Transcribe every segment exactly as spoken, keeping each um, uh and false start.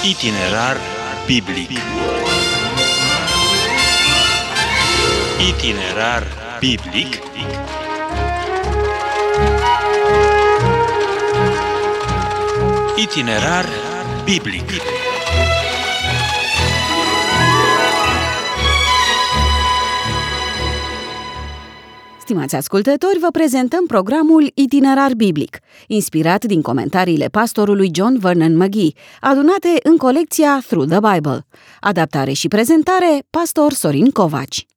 Itinerar biblic. Itinerar biblic. Itinerar biblic. Stimați ascultători, vă prezentăm programul Itinerar biblic, inspirat din comentariile pastorului John Vernon McGee, adunate în colecția Through the Bible. Adaptare și prezentare, pastor Sorin Covaci.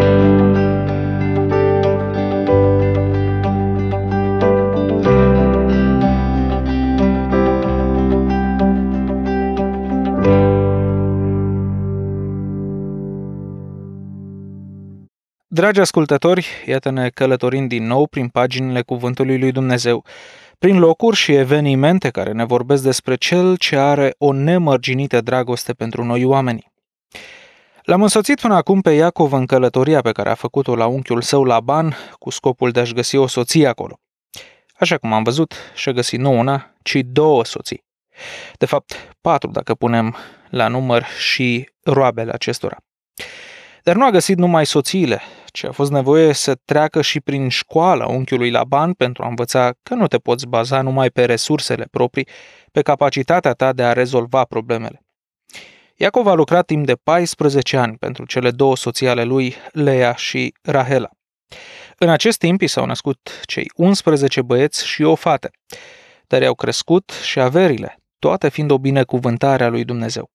Dragi ascultători, iată-ne călătorind din nou prin paginile Cuvântului lui Dumnezeu, prin locuri și evenimente care ne vorbesc despre Cel ce are o nemărginită dragoste pentru noi oamenii. L-am însoțit până acum pe Iacov în călătoria pe care a făcut-o la unchiul său Laban, cu scopul de a-și găsi o soție acolo. Așa cum am văzut, și-a găsit nu una, ci două soții. De fapt, patru dacă punem la număr și roabele acestora. Dar nu a găsit numai soțiile, ci a fost nevoie să treacă și prin școala unchiului Laban pentru a învăța că nu te poți baza numai pe resursele proprii, pe capacitatea ta de a rezolva problemele. Iacov a lucrat timp de paisprezece ani pentru cele două soții ale lui, Lea și Rahela. În acest timp i s-au născut cei unsprezece băieți și o fată, dar i-au crescut și averile, toate fiind o binecuvântare a lui Dumnezeu.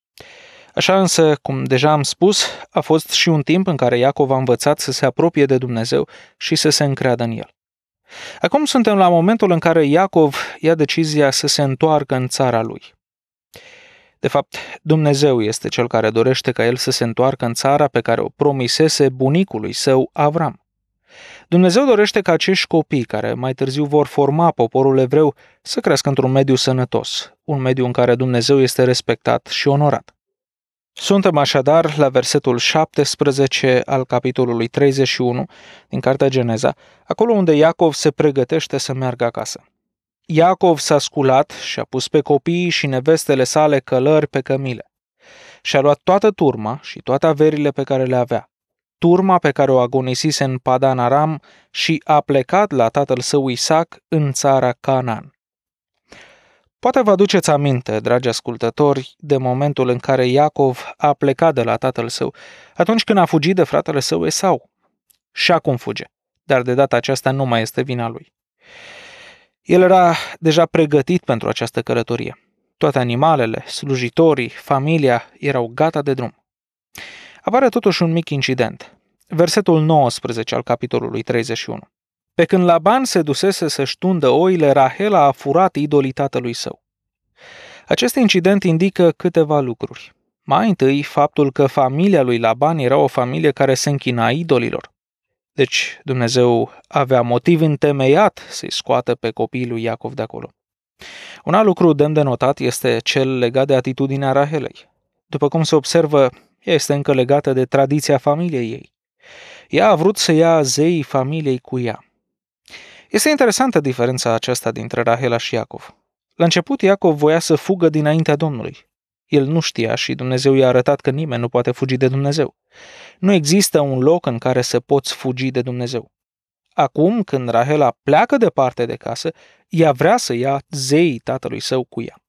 Așa însă, cum deja am spus, a fost și un timp în care Iacov a învățat să se apropie de Dumnezeu și să se încreadă în El. Acum suntem la momentul în care Iacov ia decizia să se întoarcă în țara lui. De fapt, Dumnezeu este Cel care dorește ca el să se întoarcă în țara pe care o promisese bunicului său Avram. Dumnezeu dorește ca acești copii, care mai târziu vor forma poporul evreu, să crească într-un mediu sănătos, un mediu în care Dumnezeu este respectat și onorat. Suntem așadar la versetul șaptesprezece al capitolului treizeci și unu din cartea Geneza, acolo unde Iacov se pregătește să meargă acasă. Iacov s-a sculat și a pus pe copiii și nevestele sale călări pe cămile. Și-a luat toată turma și toate averile pe care le avea, turma pe care o agonisise în Padan Aram, și a plecat la tatăl său Isaac în țara Canaan. Poate vă aduceți aminte, dragi ascultători, de momentul în care Iacov a plecat de la tatăl său, atunci când a fugit de fratele său Esau. Și acum fuge, dar de data aceasta nu mai este vina lui. El era deja pregătit pentru această călătorie. Toate animalele, slujitorii, familia erau gata de drum. Apare totuși un mic incident. Versetul nouăsprezece al capitolului treizeci și unu. Pe când Laban se dusese să-și tundă oile, Rahela a furat idolii tatălui său. Acest incident indică câteva lucruri. Mai întâi, faptul că familia lui Laban era o familie care se închina idolilor. Deci Dumnezeu avea motiv întemeiat să-i scoată pe copiii lui Iacov de acolo. Un alt lucru demn de notat este cel legat de atitudinea Rahelei. După cum se observă, ea este încă legată de tradiția familiei ei. Ea a vrut să ia zeii familiei cu ea. Este interesantă diferența aceasta dintre Rahela și Iacov. La început, Iacov voia să fugă dinaintea Domnului. El nu știa și Dumnezeu i-a arătat că nimeni nu poate fugi de Dumnezeu. Nu există un loc în care să poți fugi de Dumnezeu. Acum, când Rahela pleacă departe de casă, ea vrea să ia zeii tatălui său cu ea.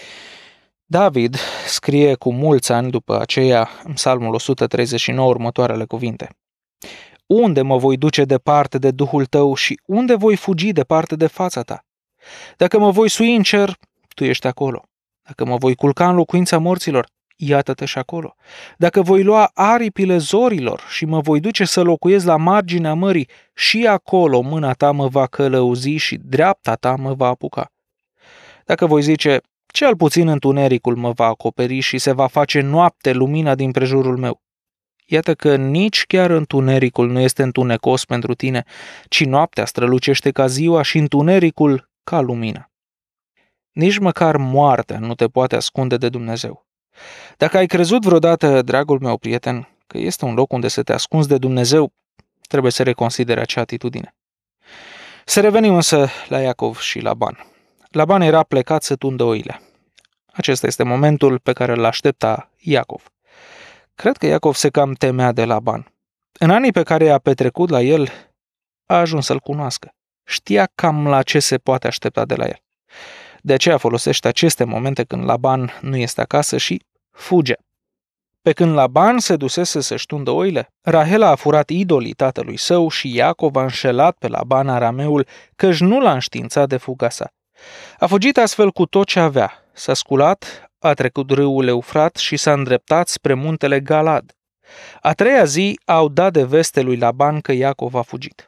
David scrie cu mulți ani după aceea în Psalmul o sută treizeci și nouă următoarele cuvinte. Unde mă voi duce departe de Duhul tău și unde voi fugi departe de fața ta? Dacă mă voi sui în cer, tu ești acolo. Dacă mă voi culca în locuința morților, iată-te și acolo. Dacă voi lua aripile zorilor și mă voi duce să locuiesc la marginea mării, și acolo mâna ta mă va călăuzi și dreapta ta mă va apuca. Dacă voi zice, cel puțin întunericul mă va acoperi și se va face noapte lumina din prejurul meu. Iată că nici chiar întunericul nu este întunecos pentru tine, ci noaptea strălucește ca ziua și întunericul ca lumina. Nici măcar moartea nu te poate ascunde de Dumnezeu. Dacă ai crezut vreodată, dragul meu prieten, că este un loc unde să te ascunzi de Dumnezeu, trebuie să reconsideri acea atitudine. Să revenim însă la Iacov și Laban. Laban era plecat să tundă oile. Acesta este momentul pe care îl aștepta Iacov. Cred că Iacov se cam temea de Laban. În anii pe care i-a petrecut la el, a ajuns să-l cunoască. Știa cam la ce se poate aștepta de la el. De aceea folosește aceste momente când Laban nu este acasă și fuge. Pe când Laban se dusese să-și tundă oile, Rahela a furat idolii tatălui său și Iacov a înșelat pe Laban arameul, căci nu l-a înștiințat de fuga sa. A fugit astfel cu tot ce avea, s-a sculat, a trecut râul Eufrat și s-a îndreptat spre muntele Galad. A treia zi au dat de veste lui Laban că Iacov a fugit.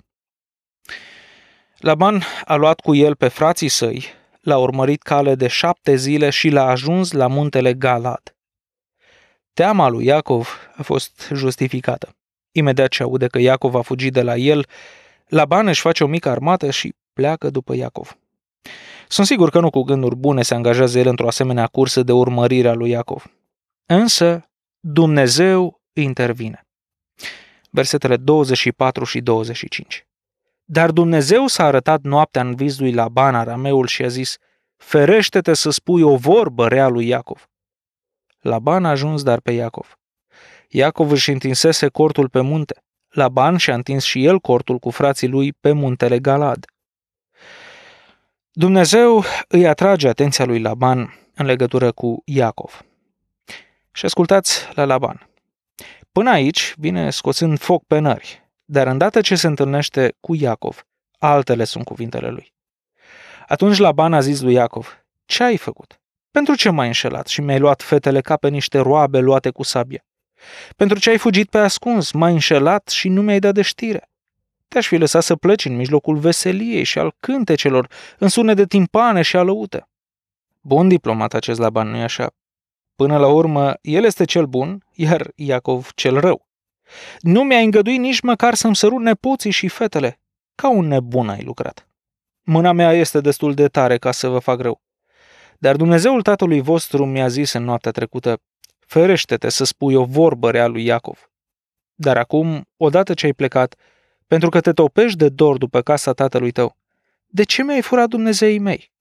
Laban a luat cu el pe frații săi, l-a urmărit cale de șapte zile și l-a ajuns la muntele Galad. Teama lui Iacov a fost justificată. Imediat ce aude că Iacov a fugit de la el, Laban își face o mică armată și pleacă după Iacov. Sunt sigur că nu cu gânduri bune se angajează el într-o asemenea cursă de urmărire a lui Iacov. Însă Dumnezeu intervine. Versetele douăzeci și patru și douăzeci și cinci. Dar Dumnezeu s-a arătat noaptea în vis lui Laban arameul și a zis: ferește-te să spui o vorbă rea lui Iacov. Laban a ajuns dar pe Iacov. Iacov își întinsese cortul pe munte. Laban și-a întins și el cortul cu frații lui pe muntele Galad. Dumnezeu îi atrage atenția lui Laban în legătură cu Iacov. Și ascultați la Laban. Până aici vine scoțând foc pe nări, dar îndată ce se întâlnește cu Iacov, altele sunt cuvintele lui. Atunci Laban a zis lui Iacov: ce ai făcut? Pentru ce m-ai înșelat și mi-ai luat fetele ca pe niște roabe luate cu sabie? Pentru ce ai fugit pe ascuns, m-ai înșelat și nu mi-ai dat de știre? Te-aș fi lăsat să pleci în mijlocul veseliei și al cântecelor, în sunet de timpane și alăute. Bun diplomat acest Laban, nu-i așa? Până la urmă, el este cel bun, iar Iacov cel rău. Nu mi-ai îngăduit nici măcar să-mi sărut nepoții și fetele. Ca un nebun ai lucrat. Mâna mea este destul de tare ca să vă fac rău. Dar Dumnezeul tatălui vostru mi-a zis în noaptea trecută: ferește-te să spui o vorbă rea lui Iacov. Dar acum, odată ce ai plecat, pentru că te topești de dor după casa tatălui tău, de ce mi-ai furat Dumnezeii mei?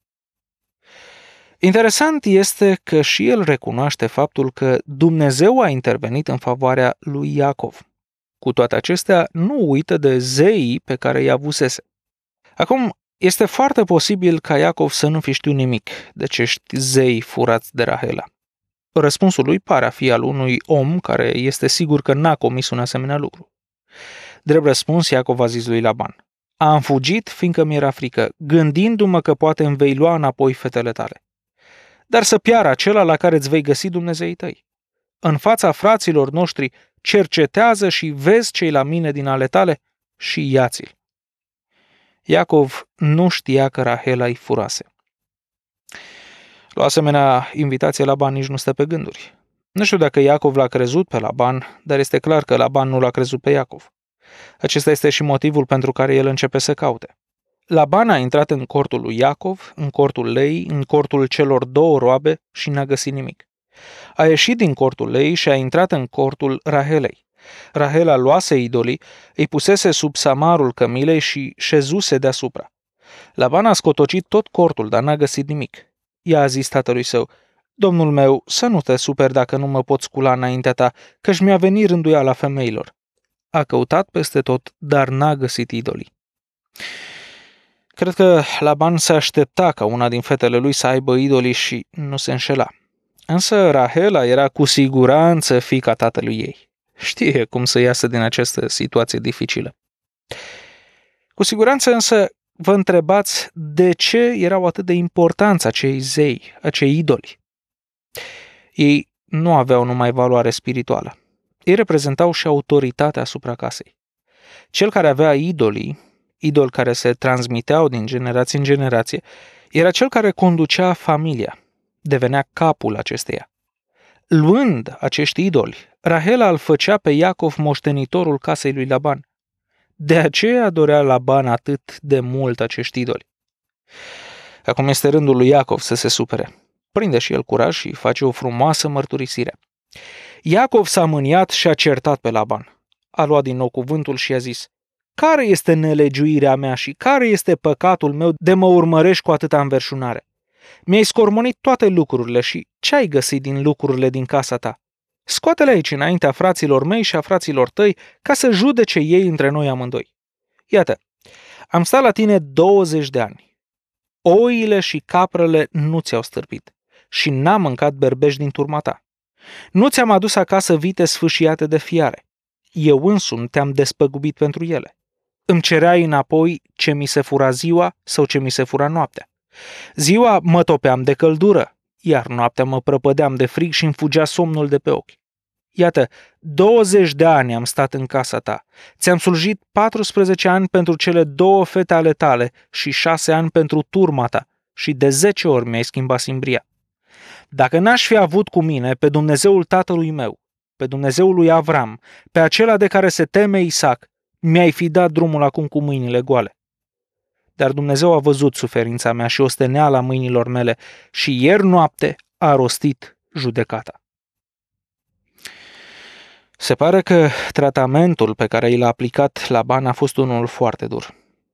Interesant este că și el recunoaște faptul că Dumnezeu a intervenit în favoarea lui Iacov. Cu toate acestea, nu uită de zeii pe care i-a avusese. Acum, este foarte posibil ca Iacov să nu fi știut nimic de acești zei furați de Rahela. Răspunsul lui pare a fi al unui om care este sigur că n-a comis un asemenea lucru. Drept răspuns, Iacov a zis lui Laban: am fugit fiindcă mi-era frică, gândindu-mă că poate îmi vei lua înapoi fetele tale. Dar să piară acela la care îți vei găsi Dumnezeii tăi. În fața fraților noștri cercetează și vezi ce-i la mine din ale tale și ia-ți-l. Iacov nu știa că Rahela îi furase. La o asemenea invitație, Laban nici nu stă pe gânduri. Nu știu dacă Iacov l-a crezut pe Laban, dar este clar că Laban nu l-a crezut pe Iacov. Acesta este și motivul pentru care el începe să caute. Laban a intrat în cortul lui Iacov, în cortul Lei, în cortul celor două roabe și n-a găsit nimic. A ieșit din cortul Lei și a intrat în cortul Rahelei. Rahela luase idolii, îi pusese sub samarul cămilei și șezuse deasupra. Laban a scotocit tot cortul, dar n-a găsit nimic. I-a zis tatălui său: domnul meu, să nu te superi dacă nu mă pot scula înaintea ta, căci mi-a venit rânduiala femeilor. A căutat peste tot, dar n-a găsit idolii. Cred că Laban se aștepta ca una din fetele lui să aibă idolii și nu se înșela. Însă Rahela era cu siguranță fiica tatălui ei. Știe cum să iasă din această situație dificilă. Cu siguranță însă vă întrebați de ce erau atât de importanți acei zei, acei idoli. Ei nu aveau numai valoare spirituală. Ei reprezentau și autoritatea asupra casei. Cel care avea idolii, idoli care se transmiteau din generație în generație, era cel care conducea familia, devenea capul acesteia. Luând acești idoli, Rahela îl făcea pe Iacov moștenitorul casei lui Laban. De aceea dorea Laban atât de mult acești idoli. Acum este rândul lui Iacov să se supere. Prinde și el curaj și face o frumoasă mărturisire. Iacov s-a mâniat și a certat pe Laban. A luat din nou cuvântul și a zis: care este nelegiuirea mea și care este păcatul meu de mă urmărești cu atâta înverșunare? Mi-ai scormonit toate lucrurile și ce ai găsit din lucrurile din casa ta? Scoate-le aici înaintea fraților mei și a fraților tăi ca să judece ei între noi amândoi. Iată, am stat la tine douăzeci de ani. Oile și caprele nu ți-au stârpit și n-am mâncat berbeși din turma ta. Nu ți-am adus acasă vite sfâșiate de fiare. Eu însumi te-am despăgubit pentru ele. Îmi cereai înapoi ce mi se fura ziua sau ce mi se fura noaptea. Ziua mă topeam de căldură, iar noaptea mă prăpădeam de frig și îmi fugea somnul de pe ochi. Iată, douăzeci de ani am stat în casa ta. Ți-am slujit paisprezece ani pentru cele două fete ale tale și șase ani pentru turma ta și de zece ori mi-ai schimbat simbria. Dacă n-aș fi avut cu mine pe Dumnezeul tatălui meu, pe Dumnezeul lui Avram, pe acela de care se teme Isaac, mi-ai fi dat drumul acum cu mâinile goale. Dar Dumnezeu a văzut suferința mea și osteneala mâinilor mele și ieri noapte a rostit judecata. Se pare că tratamentul pe care i l-a aplicat Laban a fost unul foarte dur.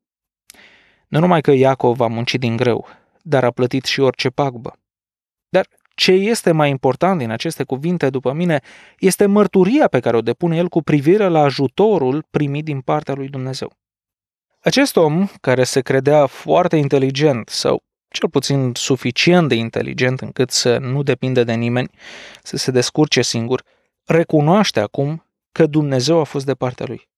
Nu numai că Iacov a muncit din greu, dar a plătit și orice pagubă. Dar ce este mai important din aceste cuvinte, după mine, este mărturia pe care o depune el cu privire la ajutorul primit din partea lui Dumnezeu. Acest om, care se credea foarte inteligent sau cel puțin suficient de inteligent încât să nu depindă de nimeni, să se descurce singur, recunoaște acum că Dumnezeu a fost de partea lui.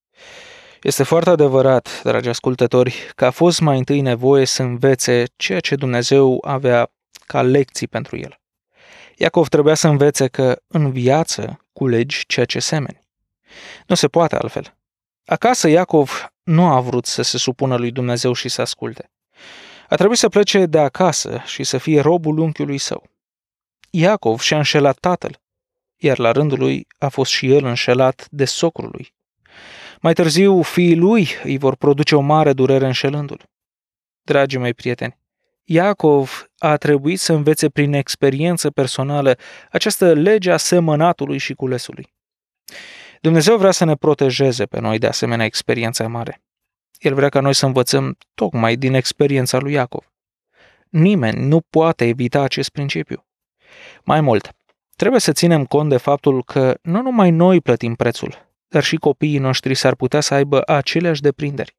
Este foarte adevărat, dragi ascultători, că a fost mai întâi nevoie să învețe ceea ce Dumnezeu avea ca lecții pentru el. Iacov trebuia să învețe că în viață culegi ceea ce semeni. Nu se poate altfel. Acasă Iacov nu a vrut să se supună lui Dumnezeu și să asculte. A trebuit să plece de acasă și să fie robul unchiului său. Iacov și-a înșelat tatăl, iar la rândul lui a fost și el înșelat de socrul lui. Mai târziu, fiii lui îi vor produce o mare durere înșelându-l. Dragii mei prieteni, Iacov a trebuit să învețe prin experiență personală această lege a semănatului și culesului. Dumnezeu vrea să ne protejeze pe noi de asemenea experiența mare. El vrea ca noi să învățăm tocmai din experiența lui Iacov. Nimeni nu poate evita acest principiu. Mai mult, trebuie să ținem cont de faptul că nu numai noi plătim prețul, dar și copiii noștri s-ar putea să aibă aceleași deprinderi.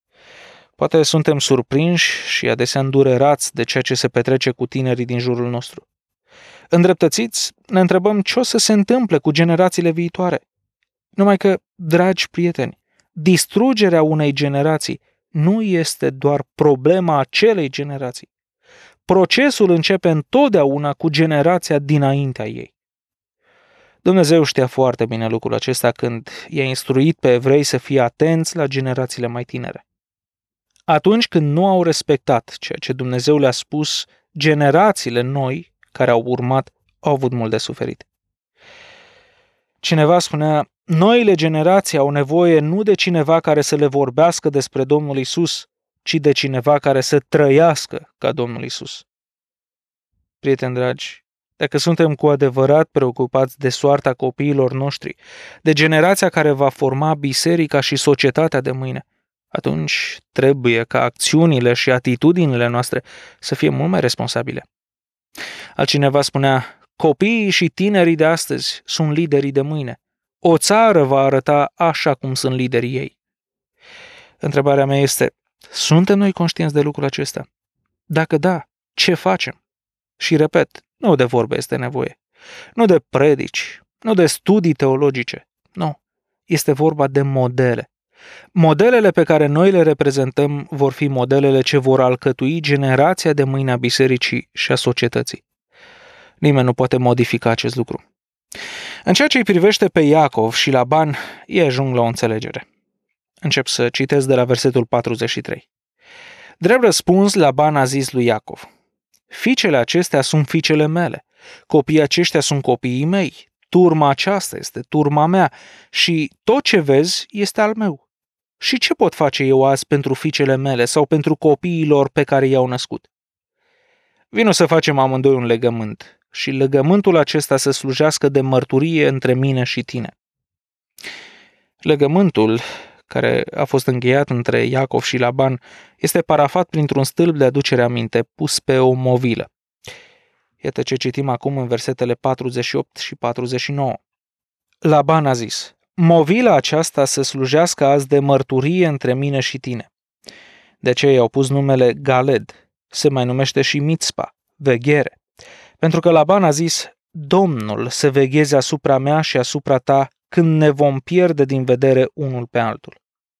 Poate suntem surprinși și adesea îndurerați de ceea ce se petrece cu tinerii din jurul nostru. Îndreptățiți, ne întrebăm ce o să se întâmple cu generațiile viitoare. Numai că, dragi prieteni, distrugerea unei generații nu este doar problema acelei generații. Procesul începe întotdeauna cu generația dinaintea ei. Dumnezeu știa foarte bine lucrul acesta când i-a instruit pe evrei să fie atenți la generațiile mai tinere. Atunci când nu au respectat ceea ce Dumnezeu le-a spus, generațiile noi care au urmat au avut mult de suferit. Cineva spunea, noile generații au nevoie nu de cineva care să le vorbească despre Domnul Iisus, ci de cineva care să trăiască ca Domnul Iisus. Prieteni dragi, dacă suntem cu adevărat preocupați de soarta copiilor noștri, de generația care va forma biserica și societatea de mâine, atunci trebuie ca acțiunile și atitudinile noastre să fie mult mai responsabile. Altcineva spunea, copiii și tinerii de astăzi sunt liderii de mâine. O țară va arăta așa cum sunt liderii ei. Întrebarea mea este, suntem noi conștienți de lucrul acesta? Dacă da, ce facem? Și repet, nu de vorbe este nevoie, nu de predici, nu de studii teologice, nu, este vorba de modele. Modelele pe care noi le reprezentăm vor fi modelele ce vor alcătui generația de mâine a bisericii și a societății. Nimeni nu poate modifica acest lucru. În ceea ce îi privește pe Iacov și Laban, ei ajung la o înțelegere. Încep să citesc de la versetul patruzeci și trei. Drept răspuns, Laban a zis lui Iacov, fiicele acestea sunt fiicele mele, copiii aceștia sunt copiii mei, turma aceasta este turma mea și tot ce vezi este al meu. Și ce pot face eu azi pentru fiicele mele sau pentru copiilor pe care i-au născut? Vino să facem amândoi un legământ și legământul acesta să slujească de mărturie între mine și tine. Legământul, care a fost încheiat între Iacov și Laban, este parafat printr-un stâlp de aducere aminte pus pe o movilă. Iată ce citim acum în versetele patruzeci și opt și patruzeci și nouă. Laban a zis: movila aceasta să slujească azi de mărturie între mine și tine. De aceea i-au pus numele Galed, se mai numește și Mitzpa, veghere. Pentru că Laban a zis: Domnul să vegheze asupra mea și asupra ta când ne vom pierde din vedere unul pe altul.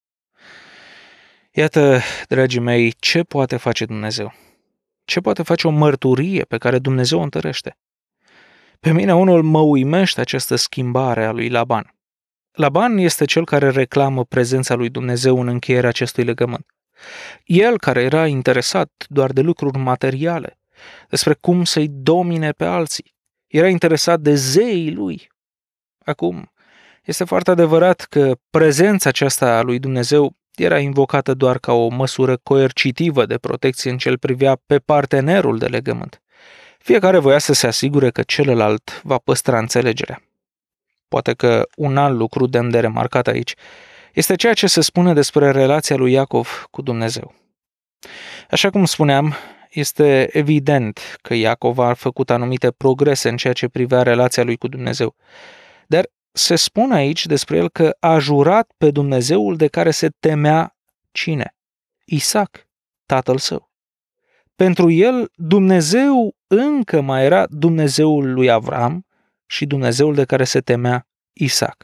Iată, dragii mei, ce poate face Dumnezeu. Ce poate face o mărturie pe care Dumnezeu o întărește. Pe mine unul mă uimește această schimbare a lui Laban. Laban este cel care reclamă prezența lui Dumnezeu în încheierea acestui legământ. El, care era interesat doar de lucruri materiale, despre cum să-i domine pe alții, era interesat de zeii lui. Acum, este foarte adevărat că prezența aceasta a lui Dumnezeu era invocată doar ca o măsură coercitivă de protecție în ce îl privea pe partenerul de legământ. Fiecare voia să se asigure că celălalt va păstra înțelegerea. Poate că un alt lucru demn de remarcat aici este ceea ce se spune despre relația lui Iacov cu Dumnezeu. Așa cum spuneam, este evident că Iacov a făcut anumite progrese în ceea ce privea relația lui cu Dumnezeu. Dar se spune aici despre el că a jurat pe Dumnezeul de care se temea cine? Isaac, tatăl său. Pentru el, Dumnezeu încă mai era Dumnezeul lui Avram și Dumnezeul de care se temea Isaac.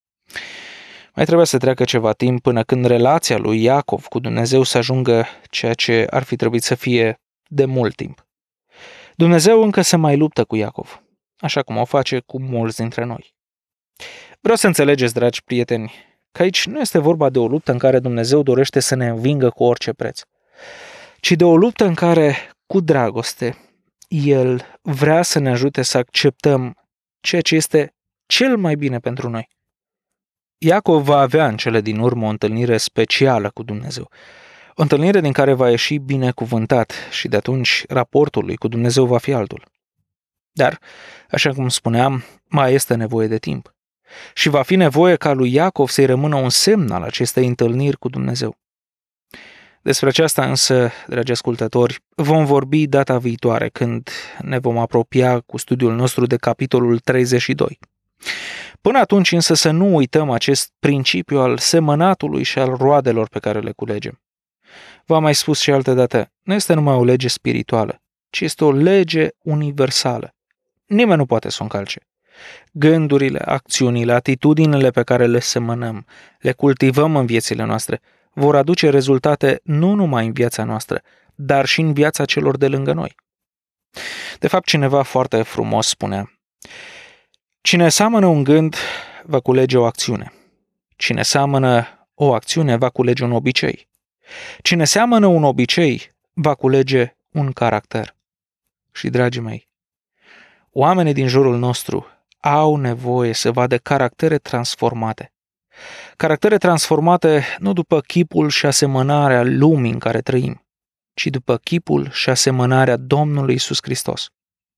Mai trebuia să treacă ceva timp până când relația lui Iacov cu Dumnezeu să ajungă ceea ce ar fi trebuit să fie de mult timp. Dumnezeu încă se mai luptă cu Iacov, așa cum o face cu mulți dintre noi. Vreau să înțelegeți, dragi prieteni, că aici nu este vorba de o luptă în care Dumnezeu dorește să ne învingă cu orice preț, ci de o luptă în care, cu dragoste, El vrea să ne ajute să acceptăm ceea ce este cel mai bine pentru noi. Iacov va avea în cele din urmă o întâlnire specială cu Dumnezeu, o întâlnire din care va ieși binecuvântat și de atunci raportul lui cu Dumnezeu va fi altul. Dar, așa cum spuneam, mai este nevoie de timp. Și va fi nevoie ca lui Iacov să-i rămână un semn al acestei întâlniri cu Dumnezeu. Despre aceasta însă, dragi ascultători, vom vorbi data viitoare, când ne vom apropia cu studiul nostru de capitolul treizeci și doi. Până atunci însă să nu uităm acest principiu al semănatului și al roadelor pe care le culegem. V-am mai spus și altădată, nu este numai o lege spirituală, ci este o lege universală. Nimeni nu poate să o încalce. Gândurile, acțiunile, atitudinile pe care le semănăm, le cultivăm în viețile noastre, vor aduce rezultate nu numai în viața noastră, dar și în viața celor de lângă noi. De fapt, cineva foarte frumos spunea: cine seamănă un gând, va culege o acțiune. Cine seamănă o acțiune, va culege un obicei. Cine seamănă un obicei, va culege un caracter. Și, dragii mei, oamenii din jurul nostru au nevoie să vadă caractere transformate. Caractere transformate nu după chipul și asemănarea lumii în care trăim, ci după chipul și asemănarea Domnului Iisus Hristos.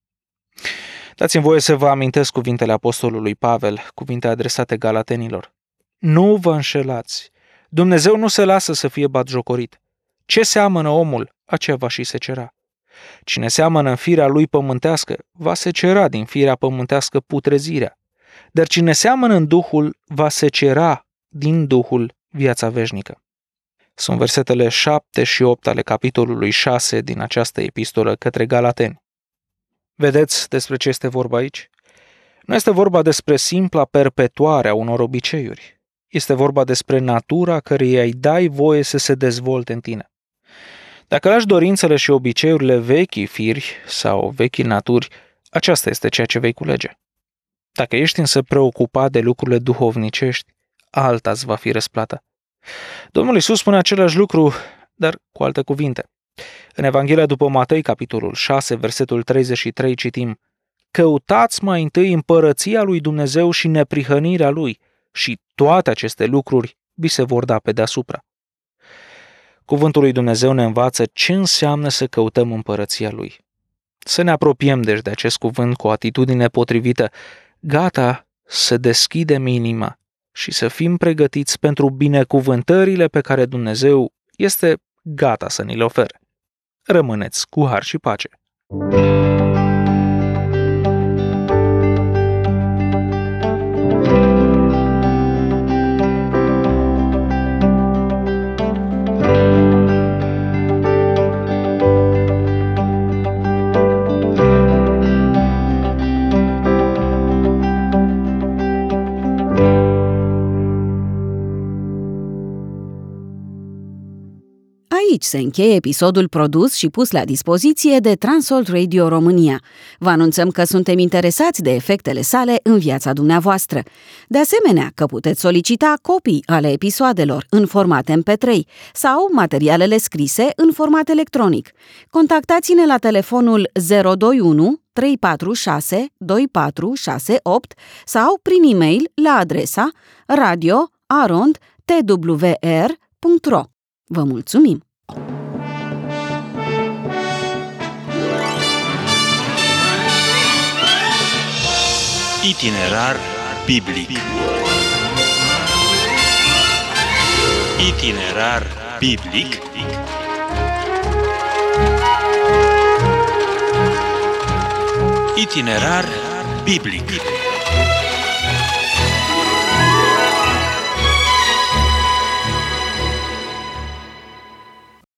Dați-mi voie să vă amintesc cuvintele apostolului Pavel, cuvinte adresate galatenilor. Nu vă înșelați, Dumnezeu nu se lasă să fie batjocorit. Ce seamănă omul, aceea va și secera. Cine seamănă în firea lui pământească, va secera din firea pământească putrezirea. Dar cine seamănă în Duhul, va secera din Duhul viața veșnică. Sunt versetele șapte și opt ale capitolului șase din această epistolă către Galateni. Vedeți despre ce este vorba aici? Nu este vorba despre simpla perpetuare a unor obiceiuri. Este vorba despre natura căreia îi dai voie să se dezvolte în tine. Dacă lași dorințele și obiceiurile vechii firi sau vechii naturi, aceasta este ceea ce vei culege. Dacă ești însă preocupat de lucrurile duhovnicești, alta îți va fi răsplata. Domnul Iisus spune același lucru, dar cu alte cuvinte. În Evanghelia după Matei, capitolul șase, versetul treizeci și trei, citim: căutați mai întâi împărăția lui Dumnezeu și neprihănirea lui, și toate aceste lucruri vi se vor da pe deasupra. Cuvântul lui Dumnezeu ne învață ce înseamnă să căutăm împărăția lui. Să ne apropiem deci de acest cuvânt cu o atitudine potrivită, gata să deschidem inima și să fim pregătiți pentru binecuvântările pe care Dumnezeu este gata să ni le ofere. Rămâneți cu har și pace! Aici se încheie episodul produs și pus la dispoziție de Transworld Radio România. Vă anunțăm că suntem interesați de efectele sale în viața dumneavoastră. De asemenea, că puteți solicita copii ale episoadelor în format M P trei sau materialele scrise în format electronic. Contactați-ne la telefonul zero doi unu trei patru șase doi patru șase opt sau prin e-mail la adresa radio arond t w r punct r o. Vă mulțumim! Itinerar biblic. Itinerar biblic. Itinerar biblic.